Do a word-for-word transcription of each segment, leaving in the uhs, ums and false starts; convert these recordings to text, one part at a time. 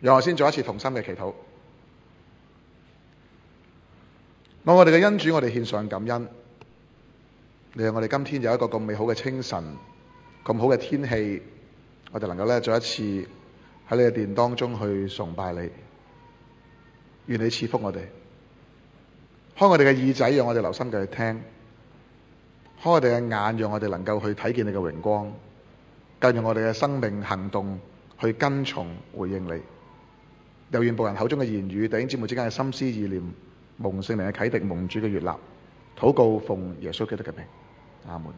讓我先做一次同心嘅祈禱。我我哋嘅恩主，我哋獻上感恩，你讓我哋今天有一個咁美好嘅清晨，咁好嘅天氣，我哋能夠咧再一次喺你嘅殿當中去崇拜你。願你賜福我哋，開我哋嘅耳仔，讓我哋留心嘅去聽；開我哋嘅眼，讓我哋能夠去睇見你嘅榮光；教讓我哋嘅生命行動去跟從回應你。又願僕人口中嘅言語，弟兄姊妹之間嘅心思意念，蒙聖靈嘅啟迪，蒙主嘅悅納，禱告奉耶穌基督嘅名，阿門。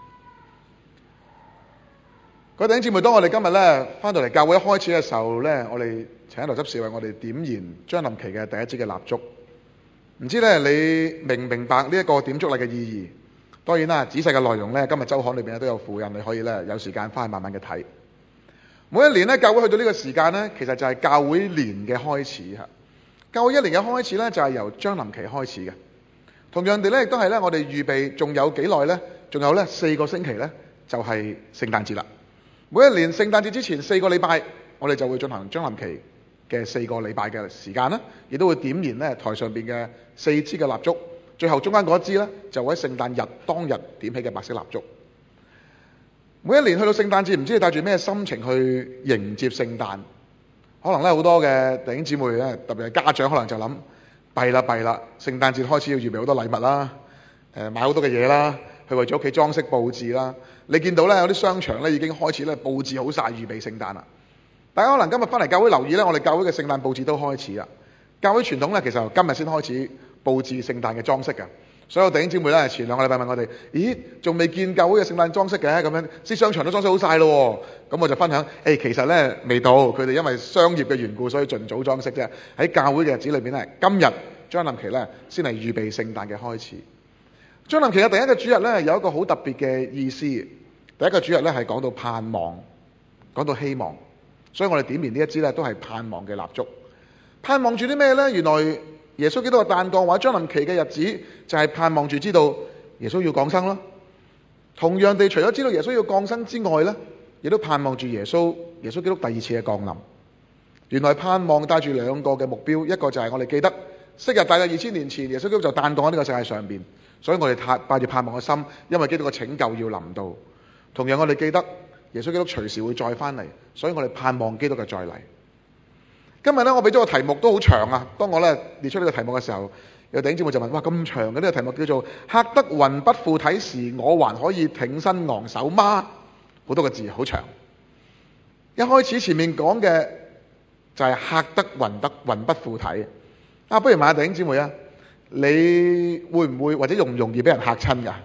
各位弟兄姊妹，當我哋今日咧翻到嚟教會一開始嘅時候咧，我哋請喺度執事為我哋點燃將臨期嘅第一支嘅蠟燭。唔知咧你明唔明白呢一個點燭禮嘅意義？當然啦，仔細嘅內容咧，今日周刊裏邊都有附印，你可以咧有時間翻去慢慢嘅睇。每一年咧，教會去到呢個時間咧，其實就係教會年嘅開始嚇。教會一年嘅開始咧，就係由將臨期開始嘅。同樣地咧，亦都係咧，我哋預備仲有幾耐咧？仲有咧四個星期咧，就係聖誕節啦。每一年聖誕節之前四個禮拜，我哋就會進行將臨期嘅四個禮拜嘅時間啦，亦都會點燃咧台上邊嘅四支嘅蠟燭，最後中間嗰一支咧就會喺聖誕日當日點起嘅白色蠟燭。每一年去到聖誕節，唔知你帶住咩心情去迎接聖誕？可能咧好多嘅弟兄姊妹咧，特別係家長，可能就諗弊啦弊啦，聖誕節開始要預備好多禮物啦，誒買好多嘅嘢啦，去為咗屋企裝飾佈置啦。你見到咧有啲商場咧已經開始咧佈置好晒，預備聖誕啦。大家可能今日翻嚟教會留意咧，我哋教會嘅聖誕佈置都開始啦。教會傳統咧，其實今日先開始佈置聖誕嘅裝飾嘅。所有弟兄姊妹咧，前兩個禮拜問我哋，咦，仲未見教會嘅聖誕裝飾嘅？咁樣，啲商場都裝飾好晒咯。咁我就分享，誒、欸，其實咧未到，佢哋因為商業嘅緣故，所以盡早裝飾啫。喺教會嘅日子裏邊咧，今日將臨期咧，先係預備聖誕嘅開始。將臨期嘅第一個主日咧，有一個好特別嘅意思。第一個主日咧係講到盼望，講到希望，所以我哋點燃呢一支咧都係盼望嘅蠟燭。盼望住啲咩咧？原來耶穌基督嘅誕降或者將臨期嘅日子，就係盼望住知道耶穌要降生咯。同樣地，除咗知道耶穌要降生之外咧，亦都盼望住耶穌耶穌基督第二次嘅降臨。原來盼望帶住兩個嘅目標，一個就係我哋記得昔日大約二千年前耶穌基督就誕降喺呢個世界上邊，所以我哋帶住盼望嘅心，因為基督嘅拯救要臨到。同樣我哋記得耶穌基督隨時會再翻嚟，所以我哋盼望基督嘅再嚟。今日咧，我俾咗個題目都好長啊。當我咧列出呢個題目嘅時候，有弟兄姊妹就問：哇，咁長嘅呢個題目叫做嚇得魂不附體時，我還可以挺身昂首嗎？好多個字，好長。一開始前面講嘅就係嚇得魂得魂不附體。啊，不如問下弟兄姊妹啊，你會唔會或者容唔容易俾人嚇親㗎？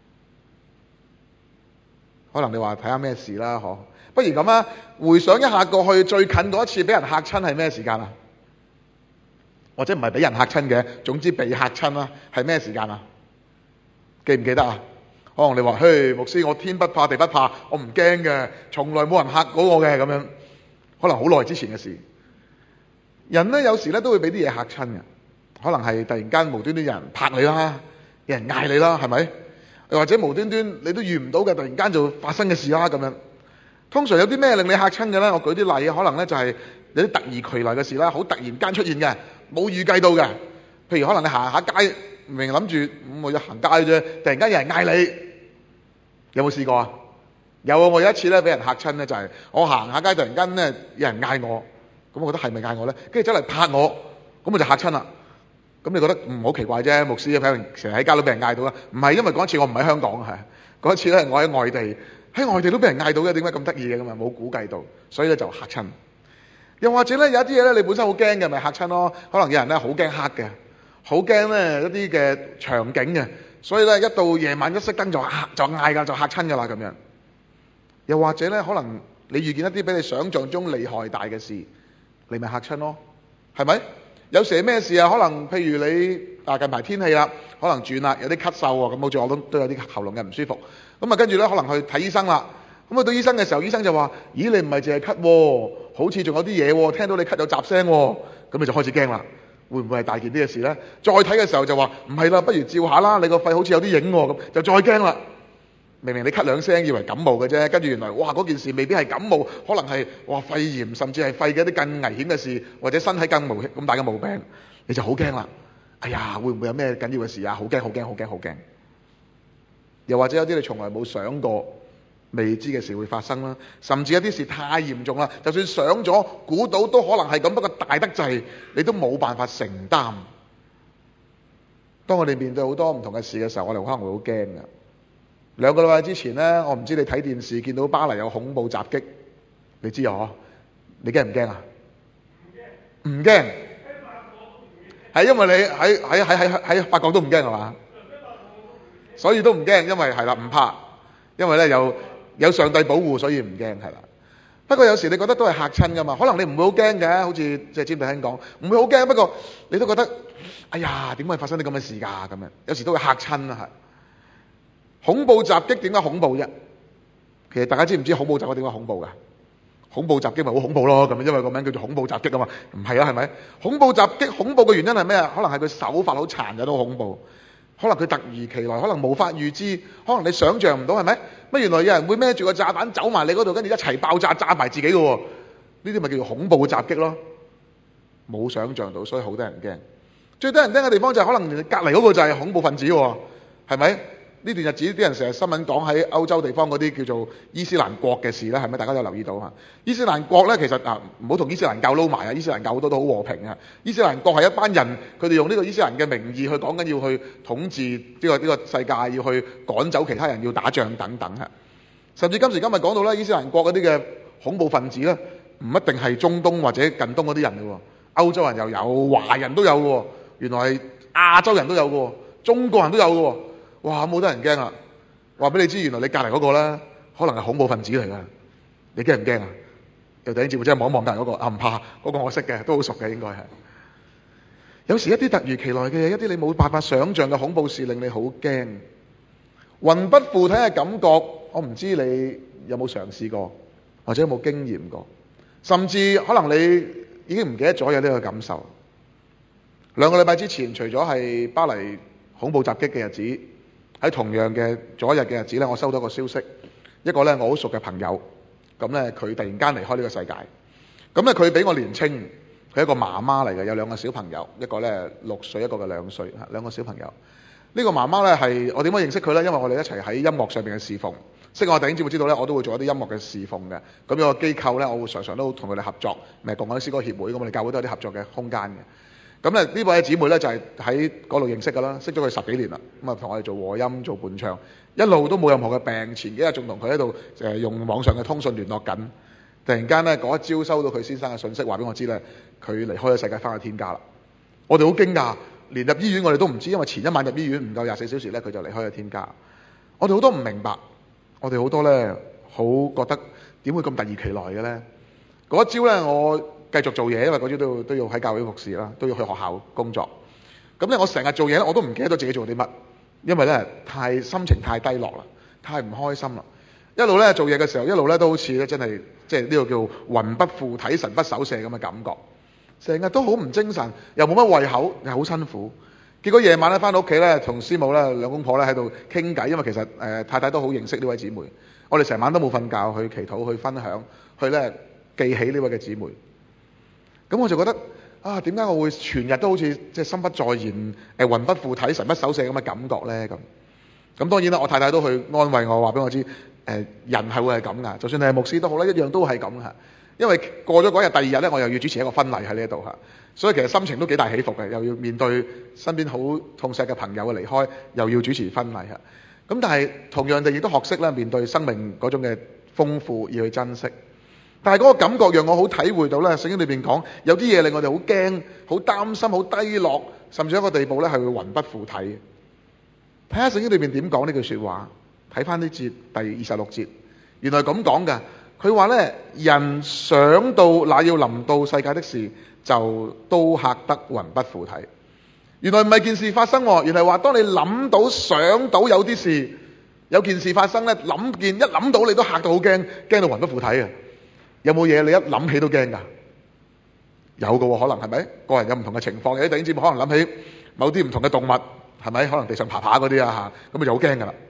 可能你話睇下咩事啦，嗬？不如咁啊，回想一下過去最近嗰一次俾人嚇親係咩時間啊？或者唔係俾人嚇親嘅，總之被嚇親啦，係咩時間啊？記唔記得啊？可能你話：嘿，牧師，我天不怕地不怕，我唔驚嘅，從來冇人嚇過我嘅咁樣。可能好耐之前嘅事。人咧有時咧都會俾啲嘢嚇親嘅，可能係突然間無端端有人拍你啦，有人嗌你啦，係咪？又或者無端端你都遇唔到嘅，突然間就發生嘅事啦咁樣。通常有啲咩令你嚇親嘅咧？我舉啲例，可能咧就係有啲突如其來嘅事啦，好突然間出現嘅，冇預計到嘅。譬如可能你行下街，明明諗住咁我要行街啫，突然間有人嗌你，有冇試過啊？有啊！我有一次咧俾人嚇親咧，就係我行下街，突然間咧有人嗌我，咁我覺得係咪嗌我咧？跟住走嚟拍我，咁我就嚇親啦。咁你覺得唔好奇怪啫？牧師成日喺街度俾人嗌到啦，唔係因為嗰一次我唔喺香港係嗰一次咧，我喺外地。喺外地都俾人嗌到嘅，點解咁得意嘅咁啊？冇估計到，所以咧就嚇親。又或者咧有一啲嘢咧，你本身好驚嘅，咪嚇親咯。可能有人咧好驚黑嘅，好驚咧一啲嘅場景嘅，所以咧一到夜晚一熄燈就嚇就嗌㗎，就嚇親㗎啦咁樣。又或者咧，可能你遇見一啲比你想象中厲害大嘅事，你咪嚇親咯，係咪？有時係咩事啊？可能譬如你啊近排天氣啦，可能轉啦，有啲咳嗽喎，咁好似我都都有啲喉嚨嘅唔舒服。咁啊，跟住咧可能去睇醫生啦。咁啊，到醫生嘅時候，醫生就話：咦，你唔係淨係咳喎，好似仲有啲嘢喎，聽到你咳有雜聲喎。咁你就開始驚啦，會唔會係大件啲嘅事咧？再睇嘅時候就話：唔係啦，不如照下啦，你個肺好似有啲影喎，咁就再驚啦。 明明你咳兩聲以為感冒嘅啫，跟住原來哇嗰件事未必係感冒，可能係哇肺炎，甚至係肺嘅一啲更危險嘅事，或者身體更無咁大嘅毛病，你就好驚啦。哎呀，會唔會有咩緊要嘅事啊？好驚好驚好驚好驚！又或者有啲你從來冇想過未知嘅事會發生啦，甚至一啲事太嚴重啦，就算想咗估到都可能係咁，不過大得滯，你都冇辦法承擔。當我哋面對好多唔同嘅事嘅時候，我哋可能會好驚㗎。兩個禮拜之前呢，我唔知你睇電視見到巴黎有恐怖襲擊，你知啊？你驚唔驚啊？唔驚，係因為你喺喺喺喺喺法國都唔驚係嘛？所以都唔驚，因為係啦唔怕，因為咧有有上帝保護，所以唔驚係啦。不過有時你覺得都係嚇親㗎嘛，可能你唔會好驚嘅，好似即係詹弟兄講，唔會好驚，不過你都覺得哎呀點會發生啲咁嘅事㗎咁樣，有時都會嚇親啊係。恐怖襲擊點解恐怖啫？其實大家知唔知恐怖襲擊點解恐怖㗎？恐怖襲擊咪好恐怖咯，咁因為個名叫做恐怖襲擊啊嘛，唔係啊係咪？恐怖襲擊恐怖嘅原因係咩啊？可能係佢手法好殘忍都好恐怖，可能佢突如其來，可能無法預知，可能你想像唔到係咪？乜原來有人會孭住個炸彈走埋你嗰度，跟住一齊爆炸炸埋自己嘅喎？呢啲咪叫做恐怖襲擊咯？冇想像到，所以好多人驚。最多人驚嘅地方就係可能隔離嗰個就係恐怖分子喎，係咪？呢段日子啲人成日新聞講喺歐洲地方嗰啲叫做伊斯蘭國嘅事咧，係咪大家都有留意到嚇？伊斯蘭國咧其實啊唔好同伊斯蘭教撈埋啊！伊斯蘭教好多都好和平啊！伊斯蘭國係一班人，佢哋用呢個伊斯蘭嘅名義去講緊要去統治呢個呢個世界，要去趕走其他人，要打仗等等嚇。甚至今時今日講到咧，伊斯蘭國嗰啲嘅恐怖分子咧，唔一定係中東或者近東嗰啲人嘅喎，歐洲人又有，華人都有嘅喎，原來係亞洲人都有嘅喎，中國人都有嘅喎。哇！冇得人驚啊！話俾你知，原來你隔離嗰個咧，可能係恐怖分子嚟㗎。你驚唔驚啊？有弟兄姊妹真係望一望隔離嗰個啊，唔怕，嗰、嗰個我識嘅，都好熟嘅應該係。有時一啲突如其來嘅嘢，一啲你冇辦法想像嘅恐怖事，令你好驚，魂不附體嘅感覺，我唔知你有冇嘗試過，或者有冇經驗過，甚至可能你已經唔記得咗有呢個感受。兩個禮拜之前，除咗係巴黎恐怖襲擊嘅日子，喺同樣嘅左一日嘅日子咧，我收到個消息，一個咧我好熟嘅朋友，咁咧佢突然間離開呢個世界。咁咧佢比我年青，佢係一個媽媽嚟嘅，有兩個小朋友，一個咧六歲，一個嘅兩歲，兩個小朋友。呢個媽媽咧係我點解認識佢咧？因為我哋一齊喺音樂上邊嘅侍奉，識我弟兄姊妹知道咧，我都會做一啲音樂嘅侍奉嘅。咁有個機構咧，我會常常都同佢哋合作，咪共享詩歌協會咁，我哋教會都有啲合作嘅空間嘅。咁咧呢位姊妹咧就係喺嗰度認識㗎啦，識咗佢十幾年啦，咁啊同我哋做和音做伴唱，一路都冇任何嘅病。前幾日仲同佢喺度誒用網上嘅通訊聯絡緊，突然間咧嗰一朝收到佢先生嘅訊息，話俾我知咧佢離開咗世界，翻去天家啦。我哋好驚訝，連入醫院我哋都唔知，因為前一晚入醫院唔夠廿四小時咧，佢就離開咗天家。我哋好多唔明白，我哋好多咧好覺得點會咁突如其來嘅咧？嗰一朝咧我繼續做嘢，因為嗰朝都要都要喺教會服侍啦，都要去學校工作。咁咧，我成日做嘢咧，我都唔記得咗自己做啲乜，因為咧太心情太低落啦，太唔開心啦。一路咧做嘢嘅時候，一路咧都好似咧真係即係呢個叫魂不附體、神不守舍咁嘅感覺，成日都好唔精神，又冇乜胃口，又好辛苦。結果夜晚咧翻到屋企咧，同師母咧兩公婆咧喺度傾偈，因為其實誒、呃、太太都好認識呢位姊妹，我哋成晚都冇瞓覺，去祈禱、去分享、去咧記起呢位嘅姊妹。咁我就覺得啊，點解我會全日都好似即係心不在焉、誒魂不附體、神不守舍咁嘅感覺咧？咁咁當然啦，我太太都去安慰我，話俾我知誒、呃、人係會係咁噶，就算你係牧師都好啦，一樣都係咁嚇。因為過咗嗰日，第二日咧，我又要主持一個婚禮喺呢一度嚇，所以其實心情都幾大起伏嘅，又要面對身邊好痛錫嘅朋友嘅離開，又要主持婚禮嚇。咁但係同樣地亦都學識咧面對生命嗰種嘅豐富，要去珍惜。但係嗰個感覺讓我好體會到咧，聖經裏邊講有啲嘢令我哋好驚、好擔心、好低落，甚至一個地步咧係會魂不附體。睇下聖經裏邊點講呢句説話，睇翻呢節第二十六節，原來咁講㗎。佢話咧，人想到那要臨到世界的事，就都嚇得魂不附體。原來唔係件事發生，原來話當你諗到、想到有啲事、有件事發生咧，諗見一諗到你都嚇到好驚，驚到魂不附體啊！有冇嘢你一諗起都驚㗎？有嘅喎，可能係咪？個人有唔同嘅情況，有啲弟兄姊妹可能諗起某啲唔同嘅動物，係咪？可能地上爬爬嗰啲啊嚇，咁咪就好驚㗎啦。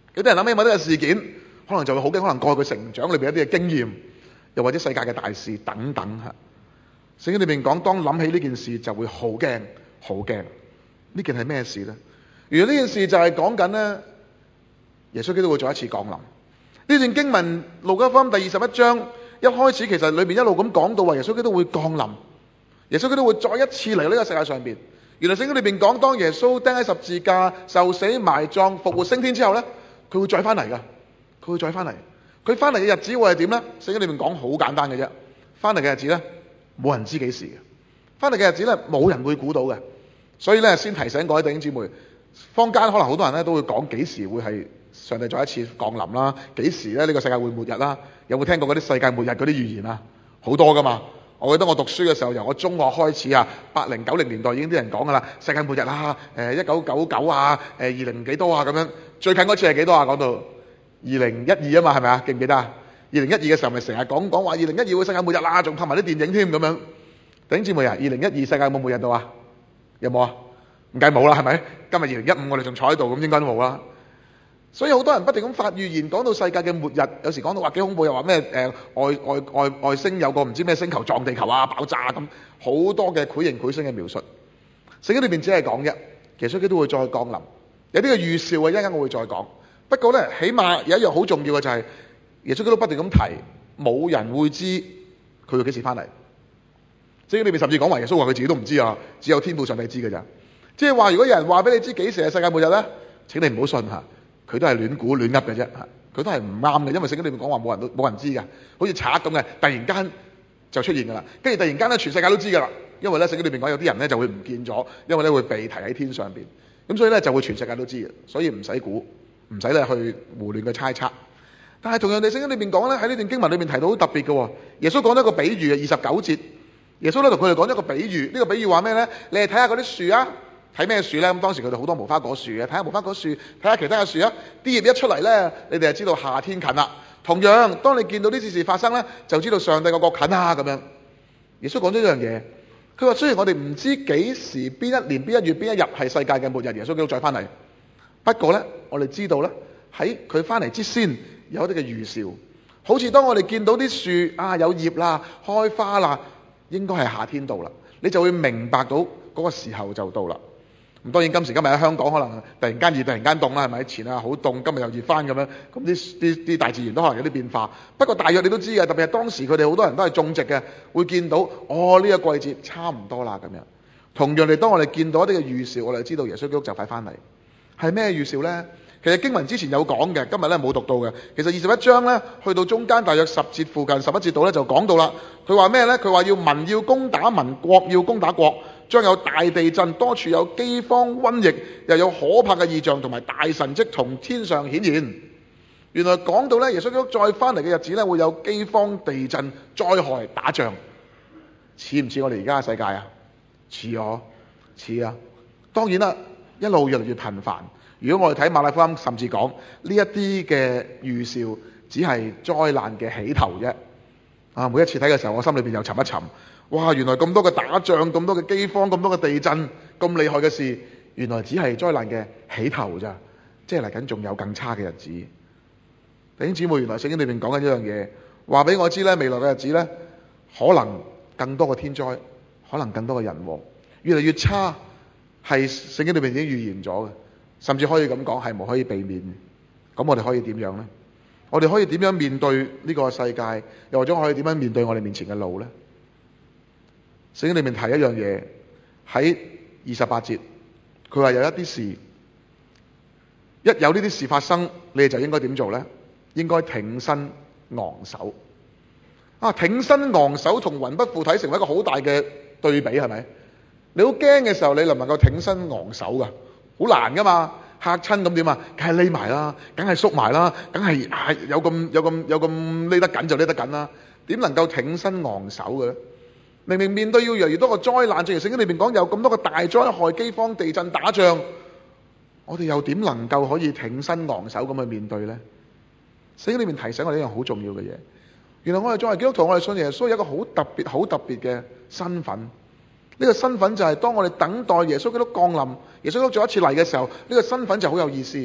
有啲人諗起某啲嘅事件，可能就會好驚，可能過去佢成長裏邊一啲嘅經驗，又或者世界嘅大事等等嚇。聖經裏面講，當諗起呢件事就會好驚，好驚。呢件係咩事呢？原來呢件事就係講緊呢，耶穌基督會再一次降臨。呢段經文路加福音第二十一章一開始，其實裏面一路咁講到話耶穌基督會降臨，耶穌基督會再一次嚟呢個世界上邊。原來聖經裏面講，當耶穌釘喺十字架受死埋葬復活升天之後呢，佢會再翻嚟噶，佢會再翻嚟。佢翻嚟嘅日子會係點呢？聖經裏面講好簡單嘅啫，翻嚟嘅日子呢，冇人知幾時嘅，翻嚟嘅日子呢，冇人會估到嘅。所以呢，先提醒各位弟兄姊妹，坊間可能好多人呢都會講幾時會係上帝再一次降臨啦，幾時咧呢個世界會末日啦？有冇聽過嗰啲世界末日嗰啲預言啊？好多噶嘛！我記得我讀書嘅時候，由我中學開始啊，八零九零年代已經啲人講噶啦，世界末日啦，誒一九九九啊，誒二零幾多啊咁樣。最近嗰次係幾多啊？講到二零一二啊嘛，係咪啊？記唔記得啊？二零一二嘅時候咪成日講講話二零一二會世界末日啦，仲拍埋啲電影添咁樣。弟兄姊妹啊，二零一二世界有冇末日到啊？有冇啊？唔計冇啦，係咪？今日二零一五我哋仲坐喺度，咁應該都冇啦。所以好多人不斷咁發預言，講到世界嘅末日，有時講到話幾恐怖，又話咩誒外外外外星有個唔知咩星球撞地球啊，爆炸咁，好多嘅繪形繪聲嘅描述。聖經裏邊只係講一，耶穌基督會再降臨，有啲嘅預兆啊，一陣間我會再講。不過咧，起碼有一樣好重要嘅就係、是、耶穌基督不斷咁提，冇人會知佢會幾時翻嚟。聖經裏邊甚至講話耶穌話佢自己都唔知啊，只有天父上帝知嘅咋。即係話如果有人話俾你知幾時係世界末日咧，請你唔好信吓。佢都係亂估亂噏嘅啫，佢都係唔啱嘅，因為聖經裏面講話冇人都冇人知嘅，好似賊咁嘅，突然間就出現㗎啦，跟住突然間咧全世界都知㗎啦，因為咧聖經裏面講有啲人咧就會唔見咗，因為咧會被提喺天上邊，咁所以咧就會全世界都知嘅，所以唔使估，唔使咧去胡亂嘅猜測。但係同樣地，聖經裏面講咧喺呢段經文裏面提到好特別嘅喎，耶穌講咗一個比喻嘅二十九節，耶穌咧同佢哋講咗一個比喻，呢、這個比喻話咩咧？你哋睇下嗰啲樹啊！睇咩樹咧？咁當時佢哋好多無花果樹嘅，睇下無花果樹，睇下其他嘅樹啊！啲葉一出嚟咧，你哋就知道夏天近啦。同樣，當你見到呢件事發生咧，就知道上帝個國近啊咁樣。耶穌講咗一樣嘢，佢話雖然我哋唔知幾時邊一年邊一月邊一日係世界嘅末日，耶穌基督再翻嚟。不過咧，我哋知道咧喺佢翻嚟之先有一啲嘅預兆，好似當我哋見到啲樹啊有葉啦、開花啦，應該係夏天到啦，你就會明白到嗰個時候就到啦。咁當然今時今日喺香港可能突然間熱突然間凍啦，係咪？前啊好凍，今日又熱翻咁樣，咁啲啲啲大自然都可能有啲變化。不過大約你都知嘅，特別係當時佢哋好多人都係種植嘅，會見到哦呢、這個季節差唔多啦咁樣。同樣地，當我哋見到一啲嘅預兆，我哋就知道耶穌基督就快翻嚟。係咩預兆呢？其實經文之前有講嘅，今日咧冇讀到嘅。其實二十一章咧去到中間大約十節附近十一節度咧就講到啦。佢話咩咧？佢話要民要攻打民，國要攻打國，將有大地震，多處有饑荒瘟疫，又有可怕嘅異象同埋大神蹟從天上顯現。原來講到咧耶穌基督再翻嚟嘅日子咧會有饑荒、地震、災害、打仗，似唔似我哋而家嘅世界啊？似我，似啊！當然啦，一路越嚟越頻繁。如果我哋睇馬太福音，甚至講呢一啲嘅預兆，只係災難嘅起頭啫。啊，每一次睇嘅時候，我心裏邊又沉一沉。哇！原來咁多嘅打仗，咁多嘅饑荒，咁多嘅地震，咁厲害嘅事，原來只係災難嘅起頭咋。即係嚟緊仲有更差嘅日子。弟兄姊妹，原來聖經裏邊講緊一樣嘢，話俾我知咧，未來嘅日子咧，可能更多嘅天災，可能更多嘅人禍，越嚟越差，係聖經裏邊已經預言咗嘅。甚至可以咁講，係唔可以避免。咁我哋可以點樣呢？我哋可以點樣面對呢個世界？又或者可以點樣面對我哋面前嘅路呢？聖經裏面提一樣嘢，喺二十八節，佢話有一啲事，一有呢啲事發生，你哋就應該點做呢？應該挺身昂首。啊，挺身昂首同魂不附體成為一個好大嘅對比，係咪？你好驚嘅時候，你能唔能夠挺身昂首噶？好難噶嘛，嚇親咁點啊？梗係匿埋啦，梗係縮埋啦，梗係係有咁有咁有咁匿得緊就匿得緊啦。點能夠挺身昂首嘅咧？明明面對要越嚟越多個災難，正如聖經裏邊講有咁多個大災害、饑荒、地震、打仗，我哋又點能夠可以挺身昂首咁去面對呢？聖經裏面提醒我哋一樣好重要嘅嘢，原來我哋作為基督徒，我哋信耶穌有一個好特別、好特別嘅身份。呢個身份就係當我哋等待耶穌基督降臨，耶穌基督再一次嚟嘅時候，呢個身份就好有意思。呢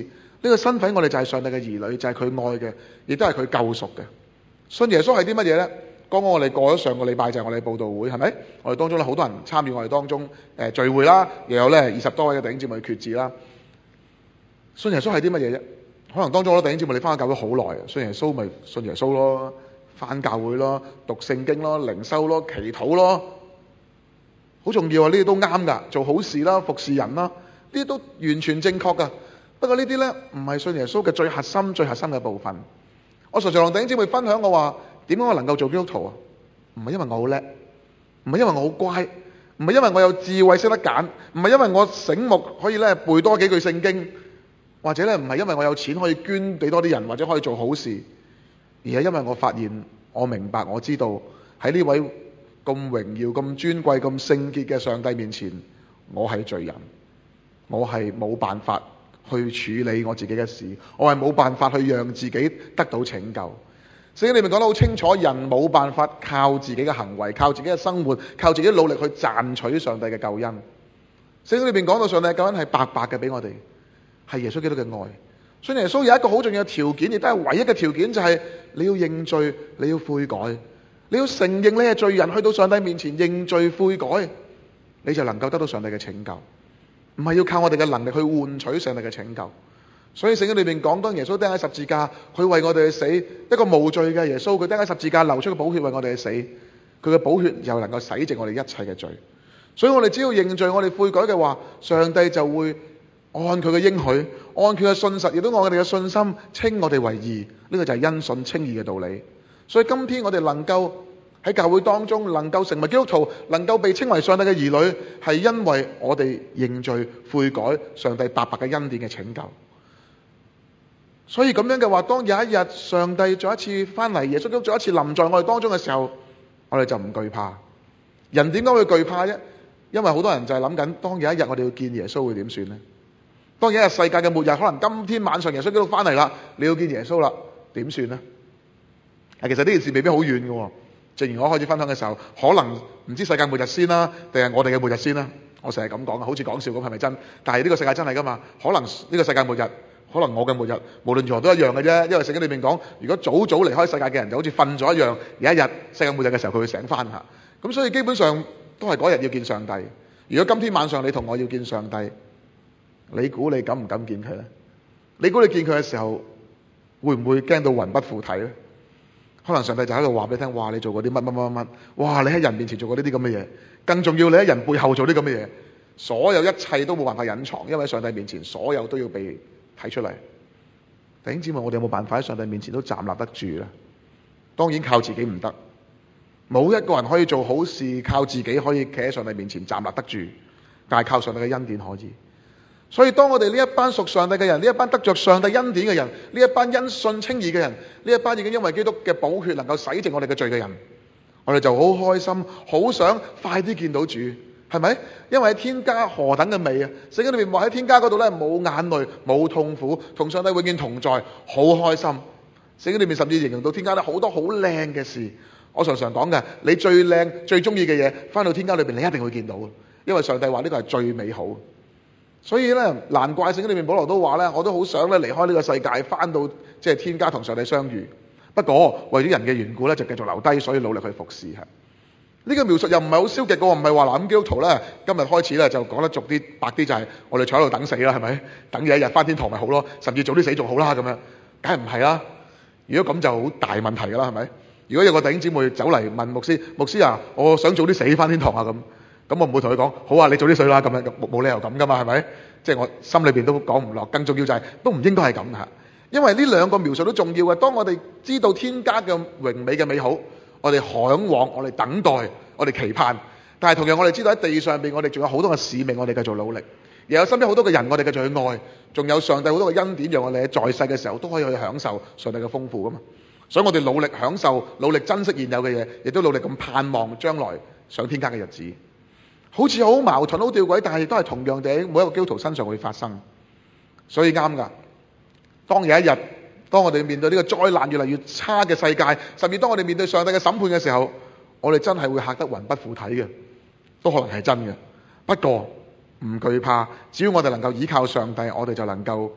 個身份我哋就係上帝嘅兒女，就係佢愛嘅，亦都係佢救贖嘅。信耶穌係啲乜嘢呢？剛剛我哋過咗上個禮拜就係我哋佈道會，係咪？我哋當中咧好多人參與我哋當中誒聚會啦，又有咧二十多位嘅弟兄姊妹決志啦。信耶穌係啲乜嘢啫？可能當中好多弟兄姊妹你翻去教會好耐，信耶穌咪信耶穌咯，翻教會咯，讀聖經咯，靈修咯，祈禱咯，好重要啊！呢啲都啱噶，做好事啦，服侍人啦，呢啲都完全正確噶。不過呢啲咧唔係信耶穌嘅最核心、最核心嘅部分。我常常同弟兄姊妹分享，我話點解我能夠做基督徒啊？唔係因為我好叻，唔係因為我好乖，唔係因為我有智慧識得揀，唔係因為我醒目可以咧背多幾句聖經，或者咧唔係因為我有錢可以捐俾多啲人，或者可以做好事，而係因為我發現，我明白，我知道喺呢位咁榮耀、咁尊貴、咁聖潔嘅上帝面前，我係罪人，我係冇辦法去處理我自己嘅事，我係冇辦法去讓自己得到拯救。聖經裏面講得好清楚，人冇辦法靠自己嘅行為、靠自己嘅生活、靠自己努力去賺取上帝嘅救恩。聖經裏面講到上帝嘅救恩係白白嘅俾我哋，係耶穌基督嘅愛。信耶穌有一個好重要嘅條件，亦都係唯一嘅條件，就係你要認罪，你要悔改，你要承認你係罪人，去到上帝面前認罪悔改，你就能夠得到上帝嘅拯救。唔係要靠我哋嘅能力去換取上帝嘅拯救。所以聖經裏面講，當耶穌釘喺十字架，佢為我哋去死，一個無罪嘅耶穌，佢釘喺十字架流出嘅寶血為我哋去死，佢嘅寶血又能夠洗淨我哋一切嘅罪。所以我哋只要認罪，我哋悔改嘅話，上帝就會按佢嘅應許，按佢嘅信實，亦都按我哋嘅信心稱我哋為義。呢個就係因信稱義嘅道理。所以今天我哋能夠喺教會當中能夠成為基督徒，能夠被稱為上帝嘅兒女，係因為我哋認罪悔改，上帝白白嘅恩典嘅拯救。所以咁樣嘅話，當有一日上帝再一次翻嚟，耶穌基督再一次臨在我哋當中嘅時候，我哋就唔懼怕。人點解會懼怕啫？因為好多人就係諗緊，當有一日我哋要見耶穌會點算呢？當有一日世界嘅末日，可能今天晚上耶穌基督翻嚟啦，你要見耶穌啦，點算呢？其實呢件事未必好遠嘅。正如我開始分享嘅時候，可能唔知世界末日先啦，定係我哋嘅末日先啦。我成日咁講，好似講笑咁，係咪真？但係呢個世界真係噶嘛？可能呢個世界末日，可能我嘅末日，無論如何都一樣嘅啫。因為聖經裏面講，如果早早離開世界嘅人，就好似瞓咗一樣，有一日世界末日嘅時候，佢會醒翻吓。咁所以基本上都係嗰日要見上帝。如果今天晚上你同我要見上帝，你估你敢唔敢見佢呢？你估你見佢嘅時候，會唔會驚到魂不附體呢？可能上帝就喺度話俾你聽，哇！你做過啲乜乜乜乜，哇！你喺人面前做過呢啲咁嘅嘢，更重要你喺人背後做啲咁嘅嘢，所有一切都冇辦法隱藏，因為喺上帝面前所有都要被睇出嚟。弟兄姊妹，我哋有冇辦法喺上帝面前都站立得住呢？當然靠自己唔得，冇一個人可以做好事，靠自己可以企喺上帝面前站立得住，但係靠上帝嘅恩典可以。所以當我哋呢一班屬上帝嘅人，呢一班得着上帝恩典嘅人，呢一班因信稱義嘅人，呢一班已經因為基督嘅寶血能夠洗淨我哋嘅罪嘅人，我哋就好開心，好想快啲見到主，係咪？因為喺天家何等嘅美啊！聖經裏面話喺天家嗰度咧，冇眼淚，冇痛苦，同上帝永遠同在，好開心。聖經裏面甚至形容到天家咧好多好靚嘅事。我常常講嘅，你最靚最中意嘅嘢，翻到天家裏邊你一定會見到，因為上帝話呢個係最美好。所以咧，難怪聖經裏面保羅都話咧，我都好想咧離開呢個世界，翻到即係天家同上帝相遇。不過為咗人嘅緣故咧，就繼續留低，所以努力去服侍。呢個描述又唔係好消極嘅，唔係話嗱咁基督徒咧，今日開始咧就講得俗啲白啲，就係我哋坐喺度等死啦，係咪？等有一日翻天堂咪好咯，甚至早啲死仲好啦咁樣，梗係唔係啦？如果咁就好大問題㗎啦，係咪？如果有個弟兄姊妹走嚟問牧師，牧師啊，我想早啲死翻天堂啊咁。咁我唔會同佢講，好啊，你早啲睡啦，咁樣冇冇理由咁噶嘛，係咪？即係我心裏邊都講唔落。更重要就係都唔應該係咁吓，因為呢兩個描述都重要嘅。當我哋知道天家嘅榮美嘅美好，我哋向往，我哋等待，我哋期盼。但係同樣我哋知道喺地上邊，我哋仲有好多嘅使命，我哋繼續努力。又有身邊好多嘅人，我哋繼續去愛。仲有上帝好多嘅恩典，讓我哋喺在世嘅時候都可以去享受上帝嘅豐富噶嘛。所以我哋努力享受，努力珍惜現有嘅嘢，亦都努力咁盼望將來上天家嘅日子。好似好矛盾好吊詭，但係亦都係同樣地喺每一個基督徒身上會發生，所以啱㗎。當有一日，當我哋面對呢個災難越嚟越差嘅世界，甚至當我哋面對上帝嘅審判嘅時候，我哋真係會嚇得魂不附體嘅，都可能係真嘅。不過唔懼怕，只要我哋能夠依靠上帝，我哋就能夠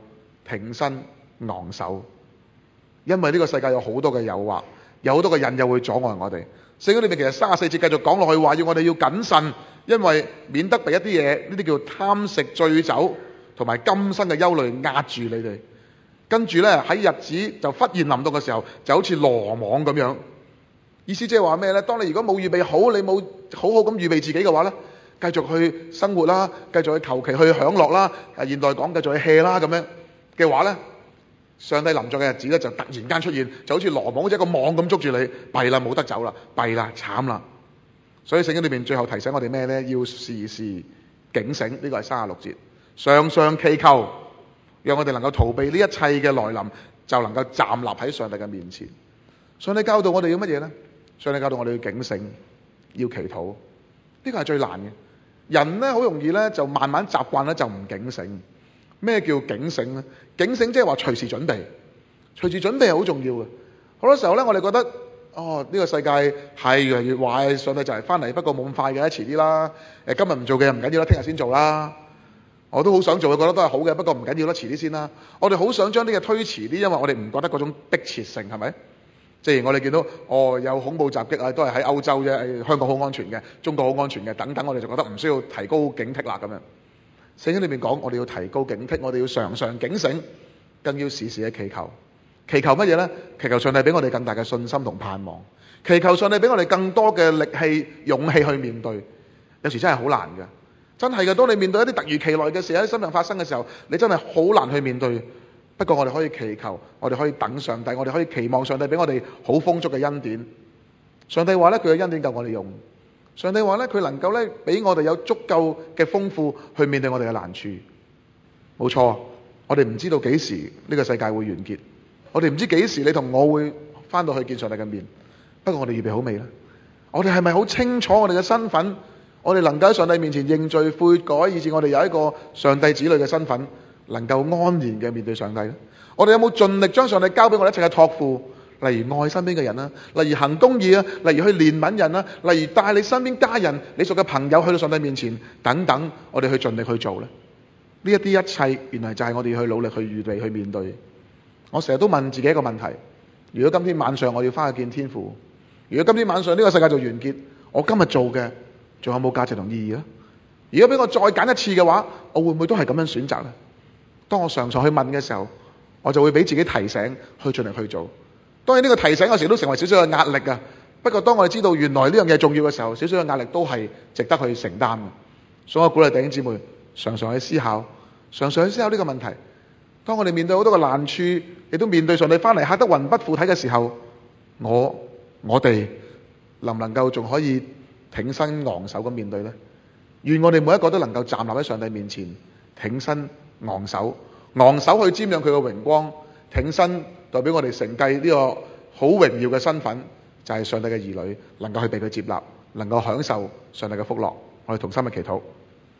挺身昂首。因為呢個世界有好多嘅誘惑，有好多嘅引誘會阻礙我哋。聖經裏面其實三十四節繼續講落去話，要我哋要謹慎，因為免得被一啲嘢，呢啲叫貪食醉酒同埋今生嘅憂慮壓住你哋。跟住呢，喺日子就忽然臨到嘅時候，就好似羅網咁樣。意思即係話咩呢？當你如果冇預備好，你冇好好咁預備自己嘅話呢，繼續去生活啦，繼續去求其去享樂啦，現代講繼續去 hea 啦咁樣嘅話呢，上帝臨在嘅日子咧就突然間出現，就好似羅網，好似一個網咁捉住你，弊啦，冇得走啦，弊啦，慘啦。所以聖經裏面最後提醒我哋咩呢？要時時警醒，呢個係三十六節，常常祈求，讓我哋能夠逃避呢一切嘅來臨，就能夠站立喺上帝嘅面前。上帝教導我哋要乜嘢呢？上帝教導我哋要警醒，要祈禱，呢個係最難嘅。人呢好容易呢就慢慢習慣咧就唔警醒。咩叫警醒呢？警醒即係話隨時準備，隨時準備係好重要嘅。好多時候呢，我哋覺得哦，呢個世界係越嚟越壞，上帝就嚟翻嚟，不過冇咁快嘅，遲啲啦。誒，今日唔做嘅唔緊要啦，聽日先做啦。我都好想做嘅，覺得都係好嘅，不過唔緊要啦，遲啲先啦。我哋好想將呢個推遲啲，因為我哋唔覺得嗰種迫切性，係咪？即係我哋見到哦有恐怖襲擊啊，都係喺歐洲啫，香港好安全嘅，中國好安全嘅，等等，我哋就覺得唔需要提高警惕啦咁樣。聖經裏面講，我哋要提高警惕，我哋要常常警醒，更要時時嘅祈求。祈求乜嘢呢？祈求上帝俾我哋更大嘅信心同盼望，祈求上帝俾我哋更多嘅力氣、勇氣去面對。有時真係好難嘅，真係嘅。當你面對一啲突如其來嘅事喺身上發生嘅時候，你真係好難去面對。不過我哋可以祈求，我哋可以等上帝，我哋可以期望上帝俾我哋好豐足嘅恩典。上帝話咧，佢嘅恩典夠我哋用。上帝話咧，佢能夠咧俾我哋有足夠嘅豐富去面對我哋嘅難處。冇錯，我哋唔知道幾時呢個世界會完結，我哋唔知幾時你同我會翻到去見上帝嘅面。不過我哋預備好未呢？我哋係咪好清楚我哋嘅身份？我哋能夠喺上帝面前認罪悔改，以至我哋有一個上帝子女嘅身份，能夠安然嘅面對上帝呢？我哋有冇盡力將上帝交俾我哋一切嘅託付？例如愛身邊嘅人啦，例如行公義啊，例如去憐憫人啦，例如帶你身邊家人、你熟嘅朋友去到上帝面前等等，我哋去盡力去做呢？呢一啲一切，原來就係我哋去努力去預備去面對。我成日都問自己一個問題：如果今天晚上我要翻去見天父，如果今天晚上呢個世界就完結，我今日做嘅仲有冇價值同意義呢？如果俾我再揀一次嘅話，我會唔會都係咁樣選擇呢？當我常常去問嘅時候，我就會俾自己提醒去盡力去做。當然呢個提醒有時都成為少少嘅壓力㗎。不過當我哋知道原來呢樣嘢重要嘅時候，少少嘅壓力都係值得去承擔嘅。所以我鼓勵弟兄姊妹常常去思考，常常去思考呢個問題。當我哋面對好多嘅難處，亦都面對上帝翻嚟嚇得魂不附體嘅時候，我我哋能唔能夠仲可以挺身昂首咁面對呢？願我哋每一個都能夠站立喺上帝面前，挺身昂首，昂首去瞻仰佢嘅榮光，挺身代表我哋承繼呢個好榮耀嘅身份，就係上帝嘅兒女，能夠去被佢接納，能夠享受上帝嘅福樂。我哋同心嘅祈禱。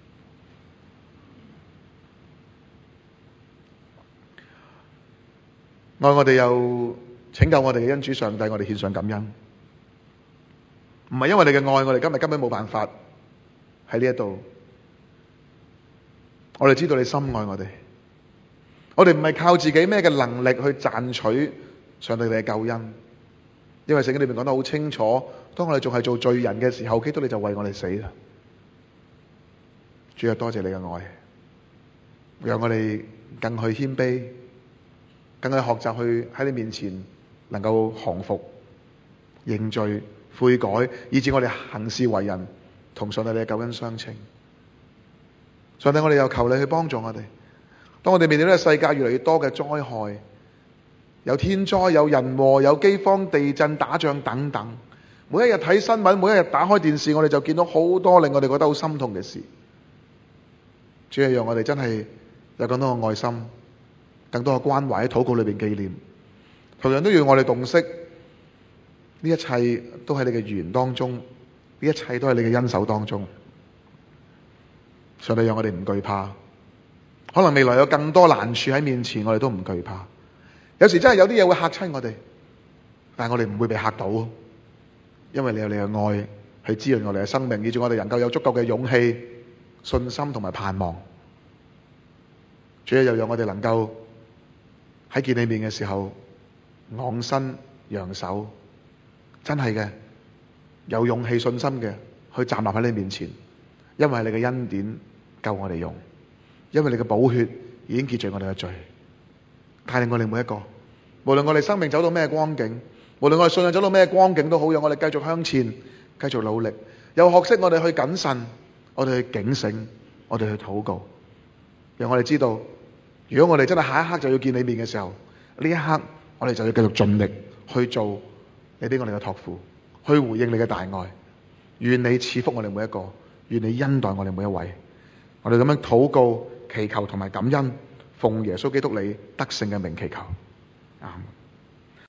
愛我哋又拯救我哋嘅恩主上帝，我哋獻上感恩。唔係因為你嘅愛，我哋今日根本冇辦法喺呢一度。我哋知道你深愛我哋，我哋唔係靠自己咩嘅能力去賺取上帝嘅救恩，因為聖經裏面講得好清楚，當我哋仲係做罪人嘅時候，基督你就為我哋死啦。主啊，多謝你嘅愛，讓我哋更去謙卑，更去學習去喺你面前能夠降服、認罪、悔改，以致我哋行事為人同上帝你嘅救恩相稱。上帝，我哋又求你去幫助我哋。當我哋面對呢個世界越嚟越多嘅災害，有天災、有人禍、有饑荒、地震、打仗等等，每一日睇新聞，每一日打開電視，我哋就見到好多令我哋覺得好心痛嘅事。主要讓我哋真係有更多嘅愛心，更多嘅關懷喺禱告裏邊紀念。同樣都要我哋洞悉，呢一切都喺你嘅預言當中，呢一切都喺你嘅恩手當中。上帝讓我哋唔懼怕，可能未來有更多難處喺面前，我哋都唔懼怕。有時真係有啲嘢會嚇親我哋，但係我哋唔會被嚇到，因為你有你嘅愛去滋潤我哋嘅生命，以致我哋能夠有足夠嘅勇氣、信心同埋盼望。主要又讓我哋能夠喺見你面嘅時候昂身揚手，真係嘅有勇氣信心嘅去站立喺你面前，因為你嘅恩典夠我哋用，因為你嘅寶血已經潔淨我哋嘅罪，帶領我哋每一個，無論我哋生命走到咩光景，無論我哋信仰走到咩光景都好，讓我哋繼續向前，繼續努力，又學識我哋去謹慎，我哋去警醒，我哋去禱告，讓我哋知道，如果我哋真係下一刻就要見你面嘅時候，呢一刻我哋就要繼續盡力去做你俾我哋嘅託付，去回應你嘅大愛。願你賜福我哋每一個，願你恩待我哋每一位。我哋咁樣禱告、祈求同埋感恩，奉耶穌基督你得勝嘅名祈求。阿們。